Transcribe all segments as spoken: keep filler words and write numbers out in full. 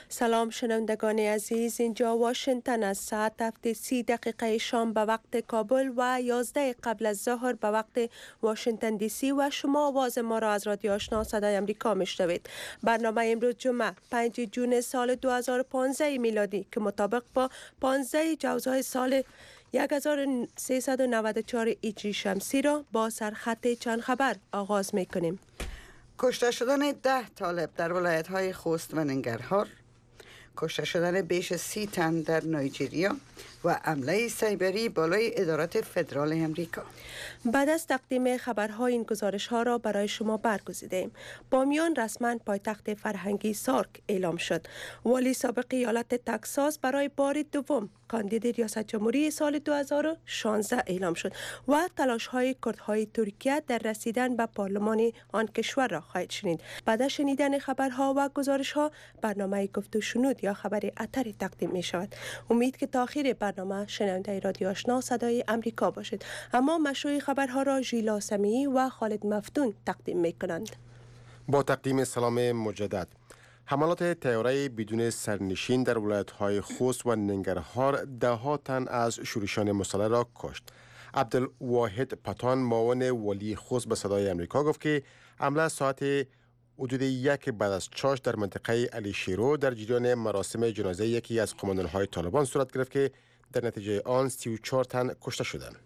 سلام شنوندگان عزیز، اینجا واشنگتن از ساعت هفت سی دقیقه شام به وقت کابل و یازده قبل از ظهر به وقت واشنگتن دی سی و شما آواز ما را از رادیو آشنا صدای امریکا میشنوید. برنامه امروز جمعه پنج جون سال دو هزار و پانزده میلادی که مطابق با پانزده جوزای سال هزار و سیصد و نود و چهار هجری شمسی را با سرخط چند خبر آغاز میکنیم. کشته شدن ده طالب در ولایت‌های خوست و ننگرهار، کشته شدن بیش سی تن در نایجریا و حمله سایبری بالای ادارات فدرال امریکا. بعد از تقدیم خبرهای این گزارش ها را برای شما برگزیدیم. بامیان رسما پایتخت فرهنگی سارک اعلام شد. والی سابق ایالت تگزاس برای بار دوم کاندید ریاست جمهوری سال دو هزار و شانزده اعلام شد و تلاش های کردهای ترکیه در رسیدن به پارلمان آن کشور را خواهید شنید. بعد از شنیدن خبرها و گزارش ها برنامه گفت و شنود یا خبر اتری تقدیم می شود. امید که تا آخر برنامه شنونده رادیو آشنا صدای امریکا باشید. اما مشروع خبرها را ژیلا سمیعی و خالد مفتون تقدیم می کنند. با تقدیم سلام مجدد. حملات طیاره بدون سرنشین در ولایت‌های خوست و ننگرهار ده ها تن از شورشیان مسلح را کشت. عبدالواحد پتان معاون والی خوست به صدای امریکا گفت که حمله ساعت حدود یک بعد از چاش در منطقه علی شیرو در جریان مراسم جنازه یکی از قماندان‌های طالبان صورت گرفت که در نتیجه آن سی و چهار تن کشته شدند.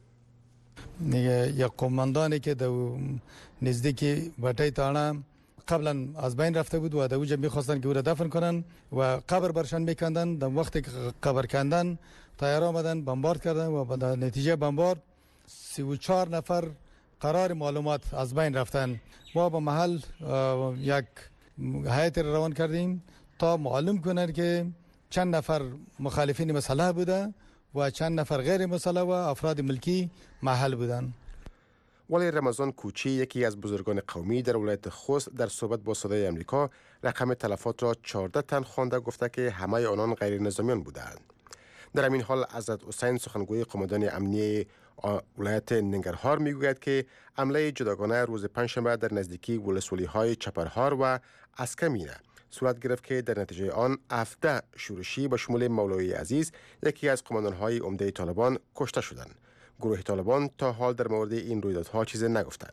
یک قماندانی که در نزدیک بټی تاڼه قبلا از بین رفته بود و در اونجا میخواستن که او را دفن کنن و قبر برشان میکندن. در وقتی که قبر کندن طیاره آمدن بمبارد کردن و در نتیجه بمبارد سی و چهار نفر قرار معلومات از بین رفتن. ما به محل یک هیئت روان کردیم تا معلوم کنند که چند نفر مخالفین مسلح بوده و چند نفر غیر مسلح و افراد ملکی محل بودند. ولی رمضان کوچی یکی از بزرگان قومی در ولایت خوست در صحبت با صدای امریکا رقم تلفات را چهارده تن خوانده، گفته که همه آنان غیر نظامیان بودند. در همین حال حضرت حسین سخنگوی قماندان امنیه ولایت ننگرهار میگوید که حمله جداگانه روز پنجشنبه در نزدیکی ولسوالی‌های چپرهار و اسکمینه صورت گرفت که در نتیجه آن هفده شورشی به شمول مولوی عزیز یکی از قماندان‌های عمده طالبان کشته شدند. گروه طالبان تا حال در مورد این رویدادها چیزی نگفتند.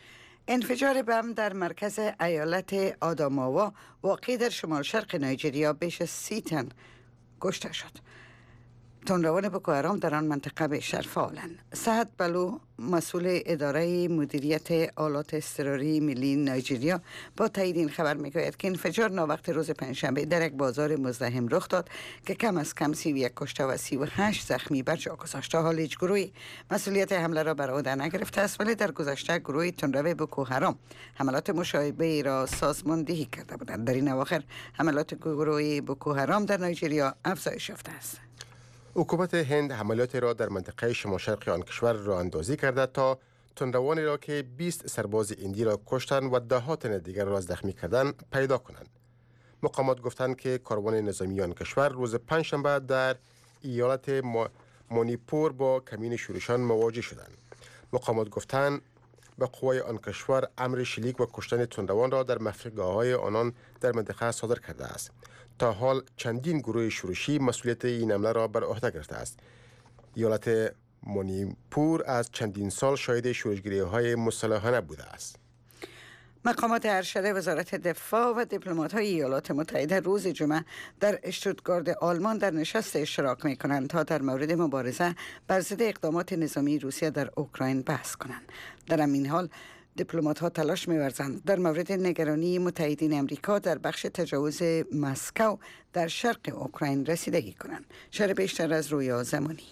انفجار بم در مرکز ایالت آداماوا واقع در شمال شرق نایجریا بیش از سی تن کشته شد. تندروان بوکو حرام در آن منطقه بیشتر فعالند. سعد بلو مسئول اداره مدیریت آلات اضطراری ملی نایجریا با تایید این خبر میگوید که انفجار ناوقت روز پنجشنبه در یک بازار مزدحم رخ داد که کم از کم سی و یک کشته و سی و هشت زخمی بر جا گذاشت. حال هیچ گروهی مسئولیت حمله را بر عهده نگرفته است، ولی در گذشته گروه تندرو بوکو حرام حملات مشابهی را سازماندهی کرده بودند. در این اواخر حملات گروه بوکو حرام در نایجریا افزایش یافته است. حکومت هند حملات را در منطقه شمال شرقی آن کشور را اندازی کرده تا تندروانی را که بیست سرباز هندی را کشتند و ده ها تن دیگر را زخمی کردند پیدا کنند. مقامات گفتند که کاروان نظامی آن کشور روز پنجشنبه در ایالت مانیپور با کمین شورشان مواجه شدند. مقامات گفتند به قوای آن کشور امر شلیک و کشتن تندروان را در مفرگاه‌های آنان در منطقه صادر کرده است. تا حال چندین گروه شورشی مسئولیت این حمله را بر عهده گرفته است. ایالت مانیپور از چندین سال شاهد شورشگری‌های مسلحانه بوده است. مقامات ارشد وزارت دفاع و دیپلمات‌های ایالات متحده روز جمعه در اشتوتگارت آلمان در نشست اشتراک می‌کنند تا در مورد مبارزه بر ضد اقدامات نظامی روسیه در اوکراین بحث کنند. در همین حال دیپلمات‌ها تلاش می‌ورزند در مورد نگرانی متحدین امریکا در بخش تجاوز مسکو در شرق اوکراین رسیدگی کنند. شرح بیشتر از رویا زمانی.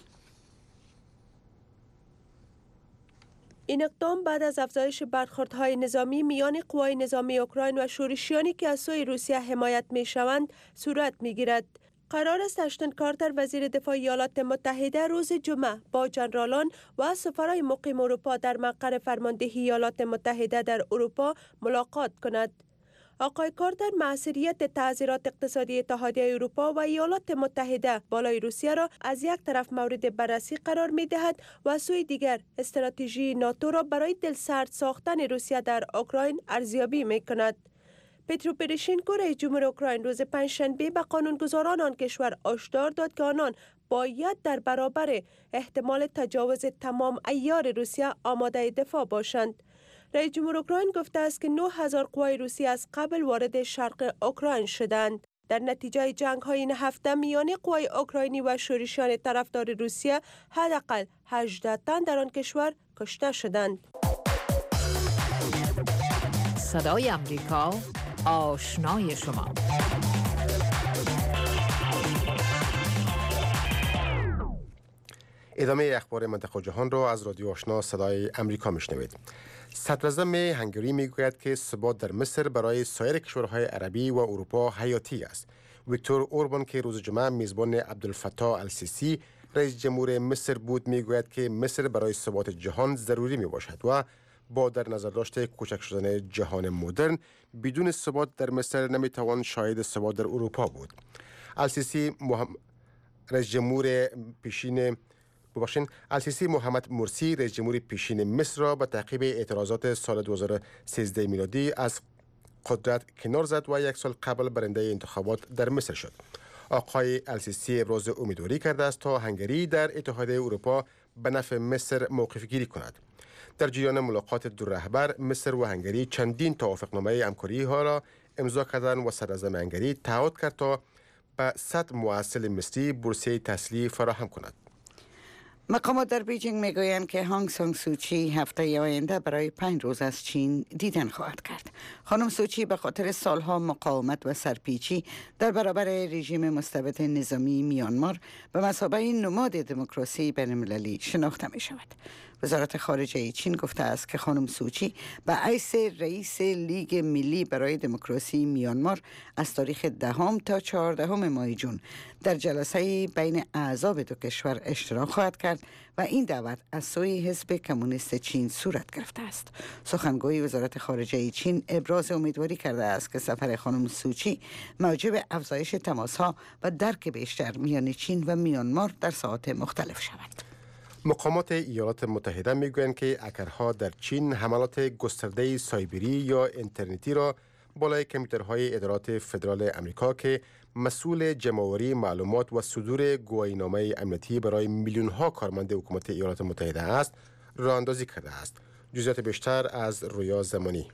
این اقدام بعد از افزایش برخوردهای نظامی میان قوای نظامی اوکراین و شورشیانی که از سوی روسیه حمایت می‌شوند صورت می‌گیرد. قرار است اشتن کارتر وزیر دفاع ایالات متحده روز جمعه با جنرالان و سفرای مقیم اروپا در مقر فرماندهی ایالات متحده در اروپا ملاقات کند. آقای کارتر مؤثریت تعزیرات اقتصادی اتحادیه اروپا و ایالات متحده بالای روسیه را از یک طرف مورد بررسی قرار می دهد و سوی دیگر استراتژی ناتو را برای دلسرد ساختن روسیه در اوکراین ارزیابی می کند. پترو پروشینکو رئیس جمهور اوکراین روز پنجشنبه به قانونگذاران آن کشور هشدار داد که آنان باید در برابر احتمال تجاوز تمام عیار روسیه آماده دفاع باشند. رئیس جمهور اوکراین گفته است که نه هزار قوای روسی از قبل وارد شرق اوکراین شدند. در نتیجه جنگ های این هفته میان قوای اوکراینی و شورشیان طرفدار روسیه حداقل هجده تن در آن کشور کشته شدند. صدای امریکا، آشنای شما. ادامه اخبار منطقه و جهان را از رادیو آشنا صدای امریکا میشنوید. صدراعظم هنگری میگوید که ثبات در مصر برای سایر کشورهای عربی و اروپا حیاتی است. ویکتور اوربان که روز جمعه میزبان عبدالفتاح السیسی رئیس جمهور مصر بود میگوید که مصر برای ثبات جهان ضروری می باشد و با در نظر داشته کوچک شدن جهان مدرن بدون ثبات در مصر نمیتوان شاهد ثبات در اروپا بود. السیسی محم... رئیس جمهور پیشین ببخشید السیسی محمد مرسی رئیس جمهور پیشین مصر را به تعقیب اعتراضات سال دو هزار و سیزده میلادی از قدرت کنار زد و یک سال قبل برنده انتخابات در مصر شد. آقای السیسی ابراز امیدواری کرده است تا هنگری در اتحادیه اروپا به نفع مصر موقف گیری کند. در جریان ملاقات دو رهبر مصر و هنگری چندین توافقنامه همکاری ها را امضا کردند و صدراعظم هنگری تعهد کرد تا به صد محصل مصری بورسیه تحصیلی فراهم کند. مقامات در بیجینگ میگویند که هانگ سانگ سوچی هفته آینده برای پنج روز از چین دیدن خواهد کرد. خانم سوچی به خاطر سالها مقاومت و سرپیچی در برابر رژیم مستبد نظامی میانمار به مثابه نماد دموکراسی بین‌المللی شناخته می شود. وزارت خارجه چین گفته است که خانم سوچی به حیث رئیس لیگ ملی برای دموکراسی میانمار از تاریخ دهم تا چهاردهم ماه جون در جلسه بین اعضای دو کشور اشتراک خواهد کرد و این دعوت از سوی حزب کمونیست چین صورت گرفته است. سخنگوی وزارت خارجه چین ابراز امیدواری کرده است که سفر خانم سوچی موجب افزایش تماس‌ها و درک بیشتر میان چین و میانمار در ساحات مختلف شود. مقامات ایالات متحده میگویند که هکرها در چین حملات گسترده سایبری یا اینترنتی را بالای کامپیوترهای ادارات فدرال امریکا که مسئول جمع‌آوری معلومات و صدور گواهینامه امنیتی برای میلیون‌ها کارمند حکومت ایالات متحده است راه اندازی کرده است. جزئیات بیشتر از رویا زمانی.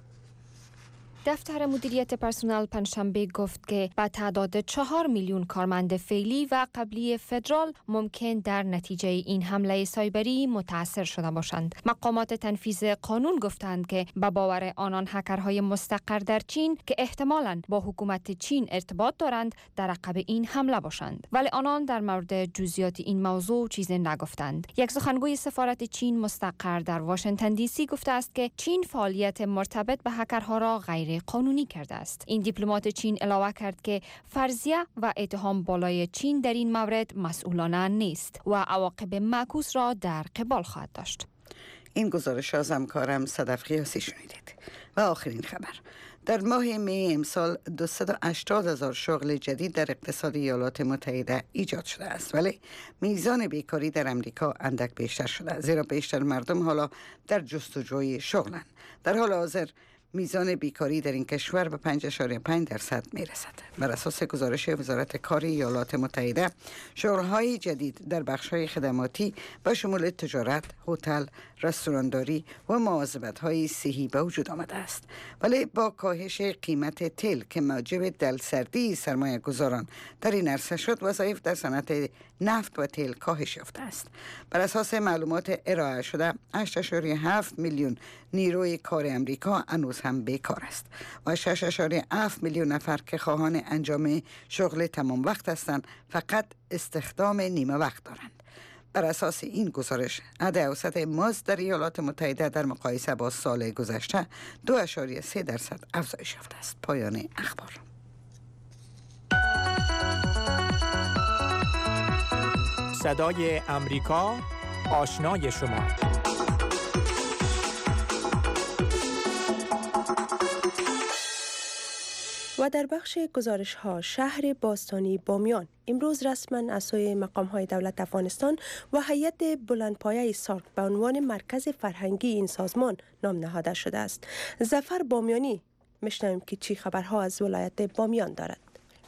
دفتر مدیریت پرسنل پنجشنبه گفت که به تعداد چهار میلیون کارمند فعلی و قبلی فدرال ممکن در نتیجه این حمله سایبری متاثر شده باشند. مقامات تنفیذ قانون گفتند که به باور آنان هکرهای مستقر در چین که احتمالاً با حکومت چین ارتباط دارند در عقب این حمله باشند، ولی آنان در مورد جزئیات این موضوع چیزی نگفتند. یک سخنگوی سفارت چین مستقر در واشنگتن دی سی گفته است که چین فعالیت مرتبط به هکرها را غیر قانونی کرده است. این دیپلمات چین علاوه کرد که فرضیه و اتهام بالای چین در این مورد مسئولانه نیست و عواقب معکوس را در قبال خواهد داشت. این گزارش از همکارم صدف قیاسی شنیدید. و آخرین خبر، در ماه می امسال دویست و هشتاد هزار شغل جدید در اقتصاد ایالات متحده ایجاد شده است، ولی میزان بیکاری در امریکا اندک بیشتر شده، زیرا بیشتر مردم حالا در جستجوی شغلند. در حال حاضر میزان بیکاری در این کشور به پنج اشاره پنج درصد می رسد. بر اساس گزارش وزارت کار ایالات متحده، شغل‌های جدید در بخش‌های خدماتی به شمول تجارت، هتل، رستورانداری و مواظبت‌های صحی به وجود آمده است. ولی با کاهش قیمت تیل که موجب دلسردی سرمایه گذاران در این عرصه شد، وظایف در صنعت نفت و تیل کاهش یافته است. بر اساس معلومات ارائه شده، هشت اشاره هفت میلیون نیروی کار امریکا هنوز هم بیکار است و شش اشاره هفت میلیون نفر که خواهان انجام شغل تمام وقت هستند فقط استخدام نیمه وقت دارند. بر اساس این گزارش، عدد اوسط مزد در ایالات متحده در مقایسه با سال گذشته دو اشاره سه درصد افزایش یافته است. پایان اخبار. صدای امریکا، آشنای شما. و در بخش گزارش ها، شهر باستانی بامیان امروز رسما از سوی مقام های دولت افغانستان و هیئت بلندپایه سارک به عنوان مرکز فرهنگی این سازمان نام نهاده شده است. ظفر بامیانی مشنویم که چی خبرها از ولایت بامیان دارد.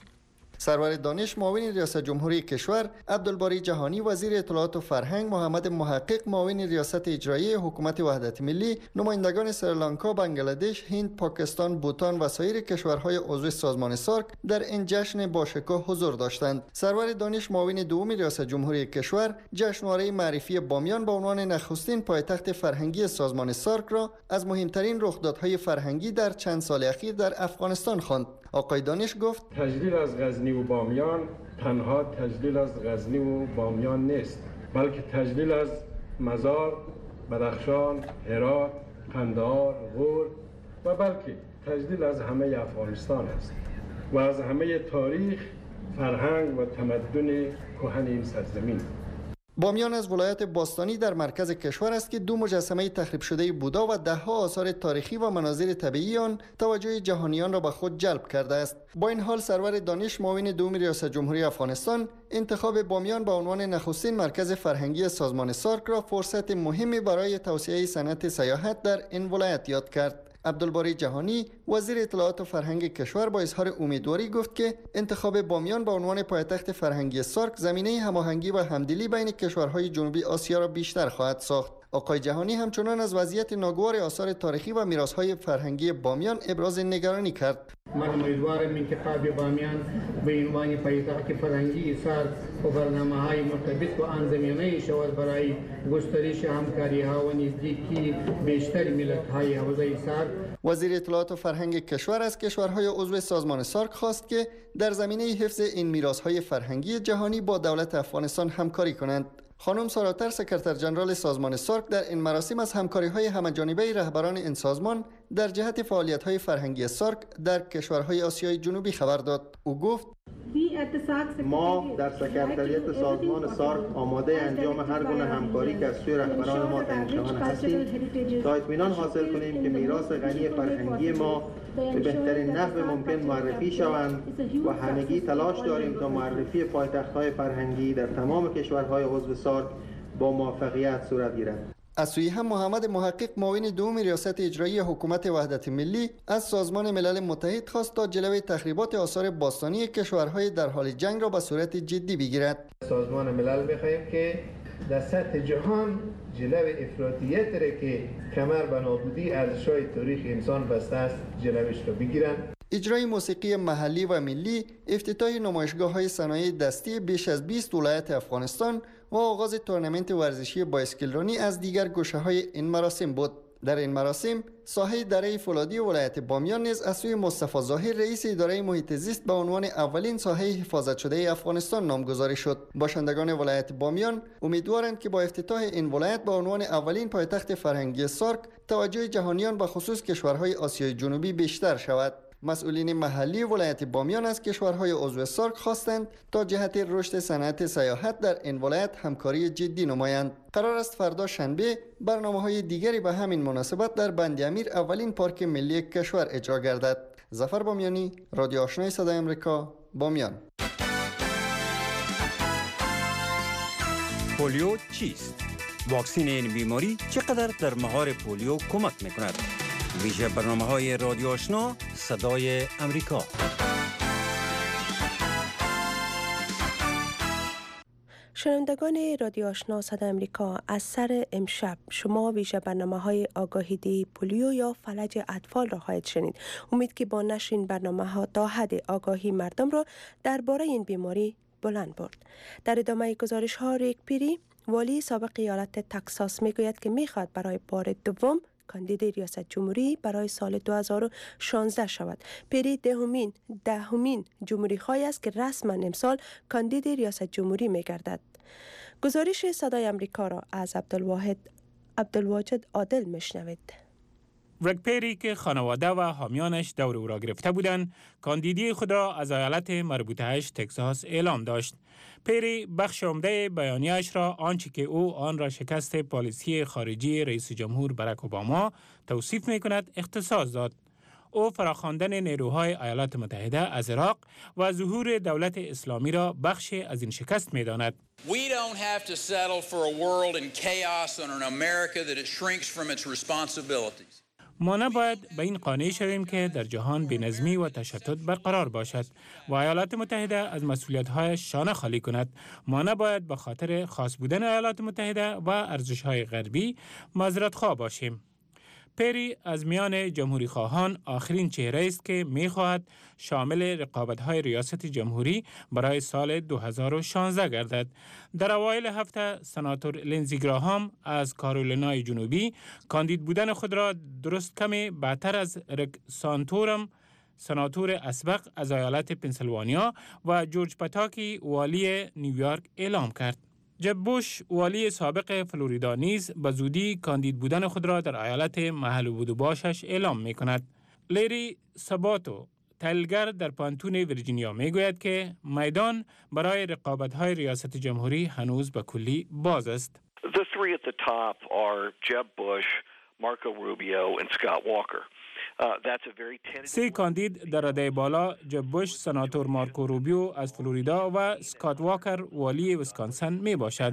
سرور دانش معاون ریاست جمهوری کشور، عبدالباری جهانی وزیر اطلاعات و فرهنگ، محمد محقق معاون ریاست اجرایی حکومت وحدت ملی، نمایندگان سریلانکا، بنگلادش، هند، پاکستان، بوتان و سایر کشورهای عضو سازمان سارک در این جشن باشکوه حضور داشتند. سرور دانش معاون دوم ریاست جمهوری کشور جشنواره معرفی بامیان به عنوان نخستین پایتخت فرهنگی سازمان سارک را از مهمترین رخدادهای فرهنگی در چند سال اخیر در افغانستان خواند. آقای دانش گفت تجلیل از غزنی و بامیان تنها تجلیل از غزنی و بامیان نیست، بلکه تجلیل از مزار، بدخشان، هرات، قندهار، غور و بلکه تجلیل از همه افغانستان است و از همه تاریخ، فرهنگ و تمدن کهن این سرزمین. بامیان از ولایت باستانی در مرکز کشور است که دو مجسمه تخریب شده بودا و دهها آثار تاریخی و مناظر طبیعی آن توجه جهانیان را به خود جلب کرده است. با این حال سرور دانش معاون دوم ریاست جمهوری افغانستان انتخاب بامیان به عنوان نخستین مرکز فرهنگی سازمان سارک را فرصت مهمی برای توسعه صنعت سیاحت در این ولایت یاد کرد. عبدالباری جهانی وزیر اطلاعات و فرهنگ کشور با اظهار امیدواری گفت که انتخاب بامیان به عنوان پایتخت فرهنگی سارک زمینه هماهنگی و همدلی بین کشورهای جنوبی آسیا را بیشتر خواهد ساخت. آقای جهانی همچنان از وضعیت ناگوار آثار تاریخی و میراث‌های فرهنگی بامیان ابراز نگرانی کرد. من امیدوارم انتخاب بامیان به عنوان پایتخت فرهنگی سارک و برنامه‌های مرتبط با آن زمینه شود برای گسترش همکاری‌ها و نزدیکی بیشتر ملت‌های حوزه سارک. وزیر اطلاعات و فرهنگ کشور از کشورهای عضو سازمان سارک خواست که در زمینه حفظ این میراث‌های فرهنگی جهانی با دولت افغانستان همکاری کنند. خانم ساراتر سکرتر جنرال سازمان سارک در این مراسم از همکاری‌های همه‌جانبه رهبران این سازمان در جهت فعالیت‌های فرهنگی سارک در کشورهای آسیای جنوبی خبر داد. او گفت ما در سکرتریت سازمان سارک آماده انجام هر گونه همکاری که از سوی رهبران ما تعیین شوند هستیم تا اطمینان حاصل کنیم که میراث غنی فرهنگی ما به بهترین نحو ممکن معرفی شوند و همگی تلاش داریم تا معرفی پایتخت‌های فرهنگی در تمام کشورهای عضو سارک با موفقیت صورت گیرد. از سوی هم محمد محقق معاون دوم ریاست اجرایی حکومت وحدت ملی از سازمان ملل متحد خواست تا جلوی تخریبات آثار باستانی کشورهای در حال جنگ را به صورت جدی بگیرد. سازمان ملل می‌خواهیم که در سطح جهان جلوی افراطیت را که کمر به نابودی ارزش‌های تاریخ انسان بسته است جلویش را بگیرند. اجرای موسیقی محلی و ملی، افتتاح نمایشگاه‌های صنایع دستی بیش از بیست ولایت افغانستان و آغاز تورنمنت ورزشی بایسکلرانی از دیگر گوشه‌های این مراسم بود. در این مراسم ساحه دره فولادی ولایت بامیان نیز از سوی مصطفی ظاهر رئیس اداره محیط زیست به عنوان اولین ساحه حفاظت شده افغانستان نامگذاری شد. باشندگان ولایت بامیان امیدوارند که با افتتاح این ولایت به عنوان اولین پایتخت فرهنگی سارک توجه جهانیان به خصوص کشورهای آسیای جنوبی بیشتر شود. مسئولین محلی ولایت بامیان از کشورهای عضو سارک خواستند تا جهت رشد صنعت سیاحت در این ولایت همکاری جدی نمایند. قرار است فردا شنبه برنامه‌های دیگری به همین مناسبت در بند امیر اولین پارک ملی کشور اجرا گردد. ظفر بامیانی، رادیو آشنای صدای آمریکا، بامیان. پولیو چیست؟ واکسن این بیماری چقدر در مهار پولیو کمک می‌کند؟ ویژه برنامه‌های رادیو آشنا صدای امریکا. شنوندگان رادیو آشنا صدای امریکا، از سر امشب شما ویژه برنامه‌های آگاهی دهی پولیو یا فلج اطفال را خواهید شنید. امید که با نشر این برنامه‌ها تا حد آگاهی مردم را درباره این بیماری بلند برد. در ادامه گزارش‌ها ریک پیری، والی سابق ایالت تگزاس میگوید که می‌خواهد برای بار دوم کاندید ریاست جمهوری برای سال دو هزار و شانزده شود. پری دهمین دهمین جمهوری خواهی است که رسما امسال کاندید ریاست جمهوری می‌گردد. گزارش صدای امریکا را از عبدالواحد عبدالواجد عادل میشنوید. ریک پیری که خانواده و حامیانش دور او را گرفته بودند، کاندیدی خود را از ایالت مربوطه‌اش تگزاس اعلام داشت. پیری بخش عمده بیانیه‌اش را آنچه که او آن را شکست پالیسی خارجی رئیس جمهور باراک اوباما توصیف می‌کند اختصاص داد. او فراخواندن نیروهای ایالات متحده از عراق و ظهور دولت اسلامی را بخشی از این شکست می‌داند. We don't have to settle for a world in chaos or an America that it shrinks from its responsibilities. ما نباید به این قانع شویم که در جهان بینظمی و تشتت برقرار باشد و ایالات متحده از مسئولیت‌هایش شانه خالی کند. ما نباید به خاطر خاص بودن ایالات متحده و ارزش‌های غربی معذرت‌خواه باشیم. پری از میان جمهوری خواهان آخرین چهره است که می خواهد شامل رقابت‌های ریاست جمهوری برای سال دو هزار و شانزده گردد. در اوایل هفته سناتور لینزی گراهام از کارولینای جنوبی کاندید بودن خود را درست کمی بعدتر از ریک سانتورم سناتور اسبق از ایالت پنسیلوانیا و جورج پتاکی والی نیویورک اعلام کرد. جب بوش والی سابق فلوریدا نیز به زودی کاندید بودن خود را در ایالت محل بود و باشش اعلام می کند. لیری ساباتو تحلیلگر در پانتون ویرجینیا می گوید که میدان برای رقابت‌های ریاست جمهوری هنوز به کلی باز است. The three at the top are Jeb Bush, Marco Rubio and Scott Walker. سه کاندید در رده بالا جب بوش، سناتور مارکو روبیو از فلوریدا و اسکات واکر والی ویسکانسن می باشد.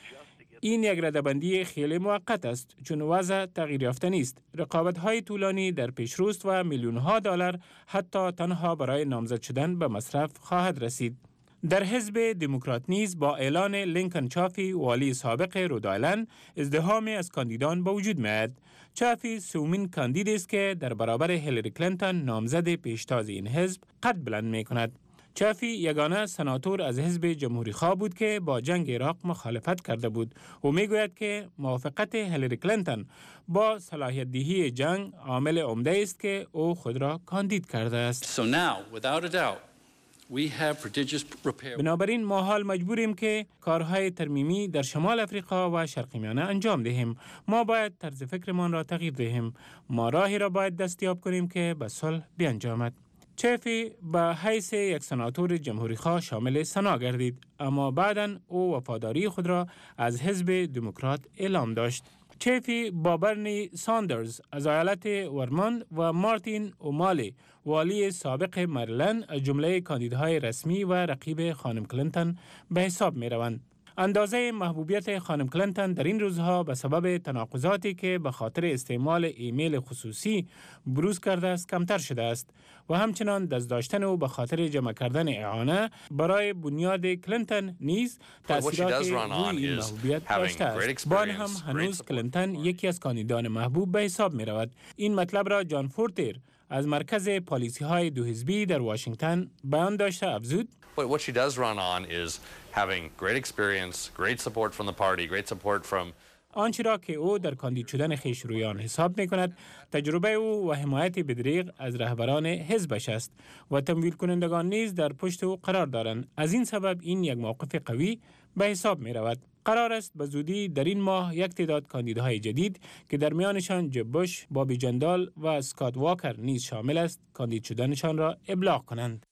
این یک رده‌بندی خیلی موقت است چون وضع تغییر یافته نیست. رقابت‌های طولانی در پیشروست و میلیون‌ها دلار حتی تنها برای نامزد شدن به مصرف خواهد رسید. در حزب دموکرات نیز با اعلان لینکن چافی والی سابق رودایلند ازدحامی از کاندیدان به وجود می‌آید. چافی سومین کاندید است که در برابر هیلاری کلینتون نامزد پیشتاز این حزب قد بلند می‌کند. چافی یگانه سناتور از حزب جمهوری خواه بود که با جنگ عراق مخالفت کرده بود و میگوید که موافقت هیلاری کلینتون با صلاحیت دهی جنگ عامل عمده است که او خود را کاندید کرده است. So now, without a doubt, we have prodigious repair. بنابراین ما حال مجبوریم که کارهای ترمیمی در شمال افریقا و شرق میانه انجام دهیم. ما باید طرز فکرمان را تغییر دهیم. ما راهی را باید دستیاب کنیم که به صلح بیانجامد. چافی به حیث یک سناتور جمهوری خواه شامل سنا گردید، اما بعداً او وفاداری خود را از حزب دموکرات اعلام داشت. چافی با برنی ساندرز از ایالت ورموند و مارتین اومالی والی سابق مریلند از جمله کاندیدهای رسمی و رقیب خانم کلینتون به حساب می روند. اندازه محبوبیت خانم کلینتون در این روزها به سبب تناقضاتی که به خاطر استعمال ایمیل خصوصی بروز کرده است کمتر شده است و همچنان دست داشتن او به خاطر جمع کردن اعانه برای بنیاد کلینتون نیز تأثیرات روی این محبوبیت داشته است. با آن هم هنوز کلینتون یکی از کاندیدان محبوب به حساب می رود. این مطلب را جان فورتر از مرکز پالیسی های دو حزبی در واشنگتن بیان داشته افزود. But what she does run on is having great experience, great support from the party, great support from آنچه را که او در کاندید شدن خویش رویان حساب می کند تجربه او و حمایت بدریغ از رهبران حزبش است و تمویل کنندگان نیز در پشت او قرار دارند. از این سبب این یک موقف قوی به حساب می رود. قرار است به زودی در این ماه یک تعداد کاندیدهای جدید که در میانشان جب بوش، بابی جندال و اسکات واکر نیز شامل است کاندید شدنشان را ابلاغ کنند.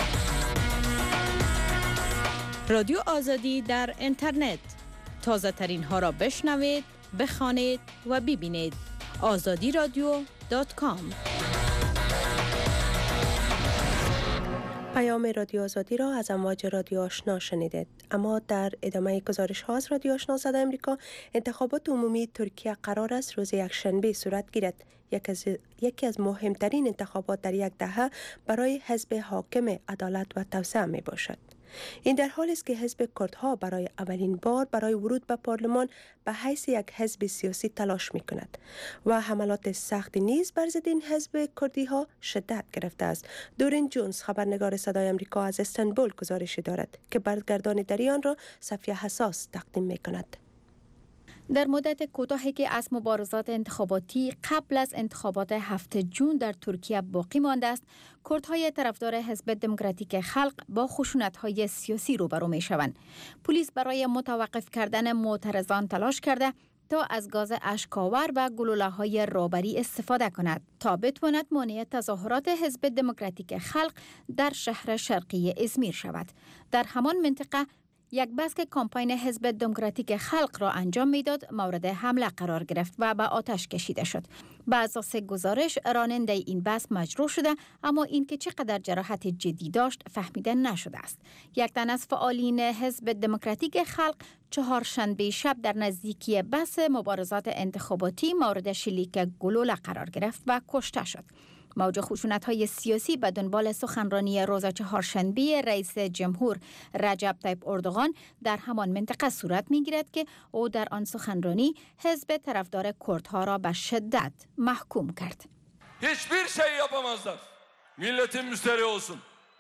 رادیو آزادی در اینترنت، تازه ترین ها را بشنوید، بخوانید و ببینید. آزادی رادیو دات کام. پیام رادیو آزادی را از امواج رادیو آشنا شنیدید. اما در ادامه گزارش ها از رادیو آشنا صدای آمریکا، انتخابات عمومی ترکیه قرار است روز یکشنبه صورت گیرد. یکی از یکی از مهمترین انتخابات در یک دهه برای حزب حاکم عدالت و توسعه می باشد. این در حالی است که حزب کردها برای اولین بار برای ورود به پارلمان به حیث یک حزب سیاسی تلاش می کند و حملات سخت نیز بر ضد این حزب کردی ها شدت گرفته است. دورین جونز خبرنگار صدای آمریکا از استانبول گزارشی دارد که برگردان در آن را صفیه حساس تقدیم می کند. در مدت کوتاهی که از مبارزات انتخاباتی قبل از انتخابات هفتم جون در ترکیه باقی مانده است، کردهای طرفدار حزب دموکراتیک خلق با خشونت‌های سیاسی روبرو می‌شوند. پلیس برای متوقف کردن معترضان تلاش کرده تا از گاز اشک‌آور و گلوله‌های رابری استفاده کند تا بتواند مانع تظاهرات حزب دموکراتیک خلق در شهر شرقی ازمیر شود. در همان منطقه یک بس که کمپاین حزب دموکراتیک خلق را انجام میداد مورد حمله قرار گرفت و به آتش کشیده شد. به اساس گزارش راننده این بس مجروح شده، اما اینکه چقدر جراحت جدی داشت فهمیده نشده است. یک تن از فعالین حزب دموکراتیک خلق چهارشنبه شب در نزدیکی بس مبارزات انتخاباتی مورد شلیک گلوله قرار گرفت و کشته شد. موج خشونت‌های سیاسی به دنبال سخنرانی روز چهارشنبه رئیس جمهور رجب طیب اردوغان در همان منطقه صورت می‌گیرد که او در آن سخنرانی حزب طرفدار کردها را به شدت محکوم کرد. hiçbir şey yapamazlar. Milletin müşteri olsun.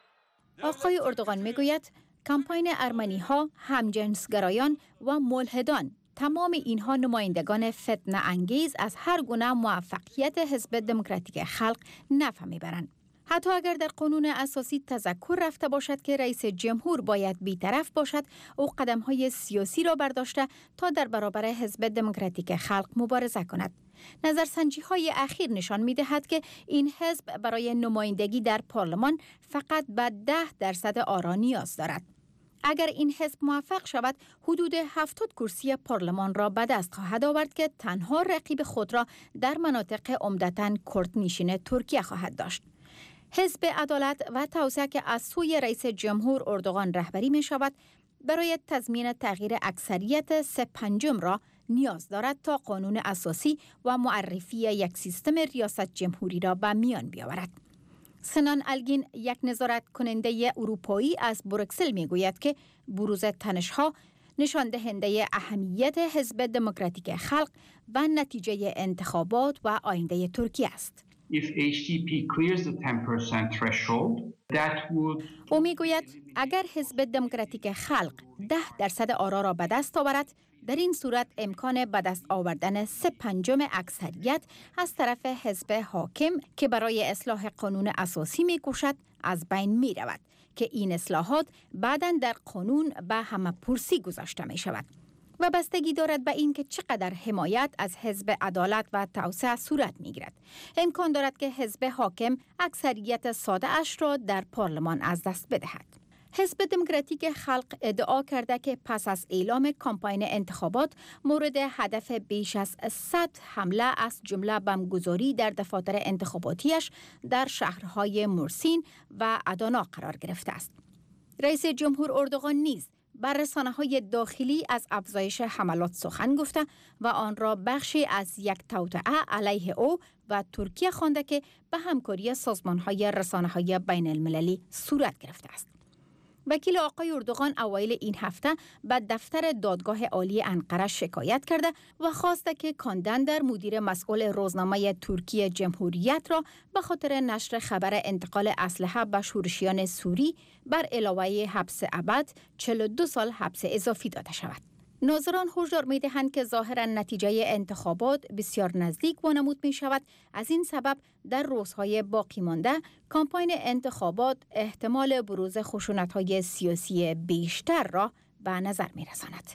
آقای اردوغان میگوید کمپاین ارمنی‌ها، همجنسگرایان و ملحدان، تمام اینها نمایندگان فتنه انگیز از هر گونه موفقیت حزب دموکراتیک خلق نفع میبرند. حتی اگر در قانون اساسی تذکر رفته باشد که رئیس جمهور باید بی‌طرف باشد، او قدم‌های سیاسی را برداشته تا در برابر حزب دموکراتیک خلق مبارزه کند. نظرسنجی‌های اخیر نشان می‌دهد که این حزب برای نمایندگی در پارلمان فقط به ده درصد آرا نیاز دارد. اگر این حزب موفق شود، حدود هفتاد کرسی پارلمان را به دست خواهد آورد که تنها رقیب خود را در مناطق عمدتاً کردنشین ترکیه خواهد داشت. حزب عدالت و توسعه که از سوی رئیس جمهور اردوغان رهبری می شود، برای تضمین تغییر اکثریت سه پنجم را نیاز دارد تا قانون اساسی و معرفی یک سیستم ریاست جمهوری را به میان بیاورد. سنان الگین، یک نظارت کننده اروپایی از بروکسل می گوید که بروز تنش‌ها نشان دهنده اهمیت حزب دموکراتیک خلق و نتیجه انتخابات و آینده ترکیه است. If H D P clears the ten percent threshold, that would... او می گوید اگر حزب دموکراتیک خلق ده درصد آرا را به دست آورد، در این صورت امکان به دست آوردن سه پنجم اکثریت از طرف حزب حاکم که برای اصلاح قانون اساسی می کوشد از بین می رود که این اصلاحات بعداً در قانون به همه پرسی گذاشته می شود و بستگی دارد به این که چقدر حمایت از حزب عدالت و توسعه صورت می گیرد. امکان دارد که حزب حاکم اکثریت ساده اش را در پارلمان از دست بدهد. حزب دموکراتیک خلق ادعا کرده که پس از اعلام کمپاین انتخابات مورد هدف بیش از صد حمله از جمله بمبگذاری در دفاتر انتخاباتیش در شهرهای مرسین و ادانا قرار گرفته است. رئیس جمهور اردوغان نیز بر رسانه‌های داخلی از افزایش حملات سخن گفته و آن را بخشی از یک توطئه علیه او و ترکیه خوانده که به همکاری سازمان‌های رسانه‌های بین المللی صورت گرفته است. وکیل آقای اردوغان اوایل این هفته به دفتر دادگاه عالی انقره شکایت کرده و خواسته که کاندندر مدیر مسئول روزنامه ترکیه جمهوریت را به خاطر نشر خبر انتقال اسلحه به شورشیان سوری بر علاوه حبس ابد چهل و دو سال حبس اضافی داده شود. ناظران هشدار می دهند که ظاهرا نتیجه انتخابات بسیار نزدیک وانمود می شود. از این سبب در روزهای باقی مانده کمپاین انتخابات احتمال بروز خشونت‌های سیاسی بیشتر را به نظر می رساند.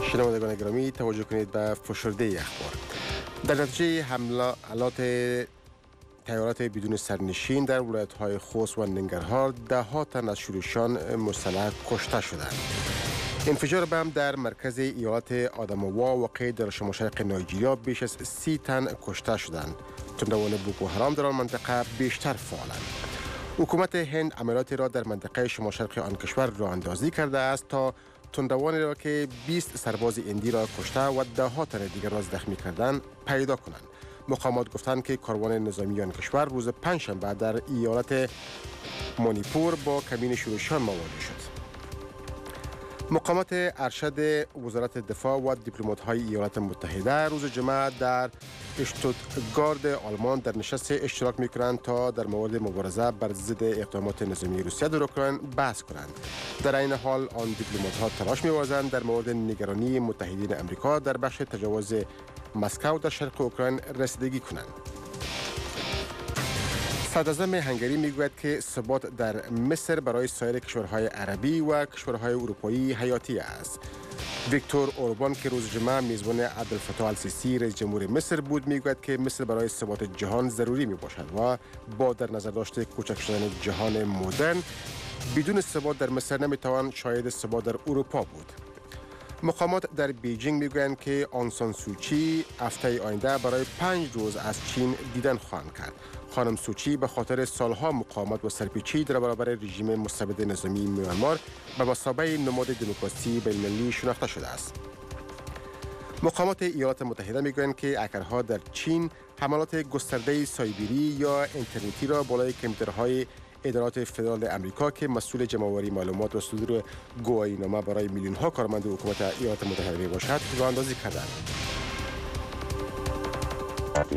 شنوندگان گرامی توجه کنید به فشرده اخبار. در نتیجه حملات طیارات بدون سرنشین در ولایت‌های خوست و ننگرهار ده ها تن از شورشیان مسلح کشته شدند. انفجار بم در مرکز ایالت آداماوا واقع در شمال شرق نایجریا بیش از سی تن کشته شدند. تندروان بوکو حرام در آن منطقه بیشتر فعالند. حکومت هند عملیاتی را در منطقه شمال شرق آن کشور راه اندازی کرده است تا تندروانی را که بیست سرباز هندی را کشته و ده ها تن دیگر را زخمی کردند پیدا کنند. مقامات گفتند که کاروان نظامی آن کشور روز پنجشنبه در ایالت مانیپور با کمین شورشیان مواجه شد. مقامات ارشد وزارت دفاع و دیپلمات‌های ایالات متحده روز جمعه در اشتوتگارت آلمان در نشست اشتراک می‌کنند تا در مورد مبارزه بر ضد اقدامات نظامی روسیه در اوکراین بحث کنند. در این حال آن دیپلمات‌ها تلاش می‌ورزند در مورد نگرانی متحدین آمریکا در بخش تجاوز مسکو در شرق اوکراین رسیدگی کنند. صدراعظم هنگری میگوید که ثبات در مصر برای سایر کشورهای عربی و کشورهای اروپایی حیاتی است. ویکتور اوربان که روز جمعه میزبان عبدالفتاح السیسی رئیس جمهور مصر بود میگوید که مصر برای ثبات جهان ضروری می باشد و با در نظر داشته کوچک شدن جهان مدرن بدون ثبات در مصر نمیتوان شاهد ثبات در اروپا بود. مقامات در بیجینگ میگویند که آنگ سان سوچی هفته آینده برای پنج روز از چین دیدن خواهند کرد. خانم سوچی به خاطر سالها مقاومت و سرپیچی در برابر رژیم مستبد نظامی میانمار به مثابه نماد دموکراسی بین‌المللی شناخته شده است. مقامات ایالات متحده میگویند که هکرها در چین حملات گسترده سایبری یا اینترنتی را بالای کامپیوترهای ادارات فدرال امریکا که مسئول جمع‌آوری معلومات و صدور گواهینامه برای میلیون‌ها کارمند حکومت ایالات متحده میباشد راه اندازی کردند.